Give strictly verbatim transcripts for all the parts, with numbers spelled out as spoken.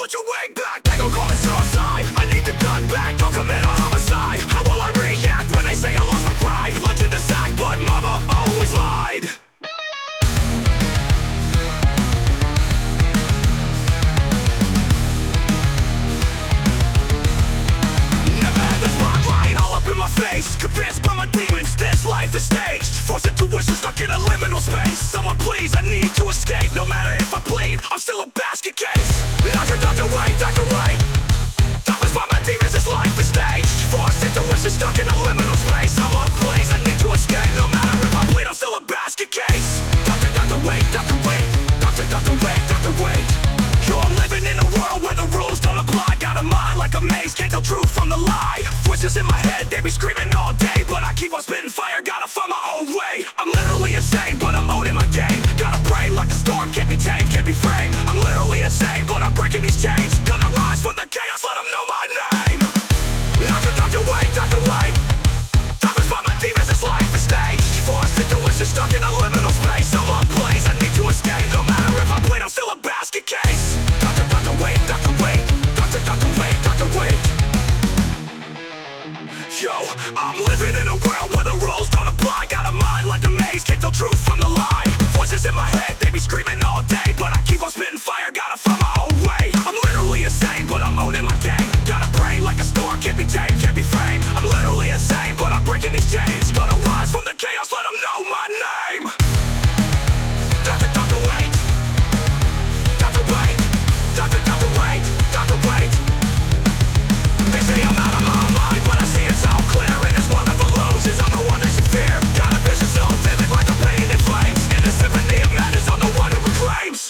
put you way back. They gon' call it suicide. I need the gun back, don't commit a homicide. How will I react when they say I lost my pride? Lunch in the sack, but mama always lied. Face, convinced by my demons, this life is staged. Forced intuition stuck in a liminal space. Someone please, I need to escape. No matter if I bleed, I'm still a basket case. Doctor, doctor, wait, doctor, wait. Doctors by my demons, this life is staged. Forced intuition stuck in a liminal space. Someone please, I need to escape. No matter if I bleed, I'm still a basket case. Doctor, doctor, wait, doctor, wait. Doctor, doctor, wait, doctor, wait. Yo, I'm living in a world where the rules don't apply. Got a mind like a maze, can't tell truth from the lie. Voices in my head, they be screaming all day, but I keep on spitting fire, gotta find my own way. I'm literally insane, but I'm owning my game. Got a brain like a storm, can't be tamed, can't be framed. I'm literally insane, but I'm breaking these chains. Gonna rise from the chaos, let them know my name. Doctor, doctor, wait, doctor, wait. Doctors by my demons, this life is staged. Forced intuition stuck in a liminal space. Someone please, I need to escape. No matter if I bleed, I'm still a basket case. Doctor, doctor, wait, doctor, wait. Doctor, doctor, wait, doctor, wait. Yo, I'm living in a world where the rules don't apply. Got a mind like a maze, can't tell truth from the lie. Voices in my head, they be screaming all day, but I keep on spitting fire, gotta find my own way. I'm literally insane, but I'm owning my game. Got a brain like a storm, can't be tamed, can't be framed. I'm literally insane, but I'm breaking these chains. Gonna rise from the chaos, let them know my name. Doctor, doctor, wait. Doctor, wait. Doctor, doctor, wait. Doctor, wait. They say I'm out of my mind, but I see it so clear. And it's one of the losers, I'm the one that should fear. Got a vision so vivid like a pain in flames. In the symphony of madness, I'm the one who proclaims.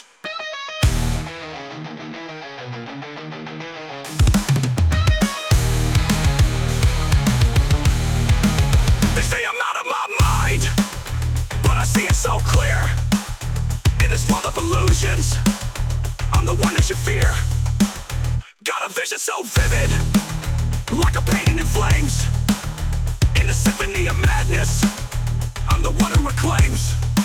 They say I'm out of my mind, but I see it so clear. In this world of illusions, I'm the one that should fear. Got a vision so vivid, like a painting in flames. In the symphony of madness, I'm the one who reclaims.